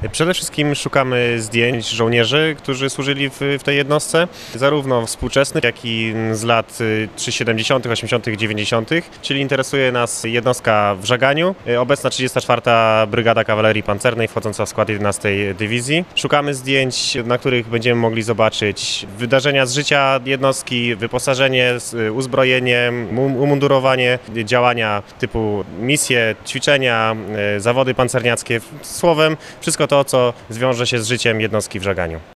Przede wszystkim szukamy zdjęć żołnierzy, którzy służyli w tej jednostce, zarówno współczesnych, jak i z lat 70., 80., 90., czyli interesuje nas jednostka w Żaganiu, obecna 34. Brygada Kawalerii Pancernej wchodząca w skład 11. Dywizji. Szukamy zdjęć, na których będziemy mogli zobaczyć wydarzenia z życia jednostki, wyposażenie, uzbrojenie, umundurowanie, działania typu misje, ćwiczenia, zawody pancerniackie, słowem wszystko to, co zwiąże się z życiem jednostki w Żaganiu.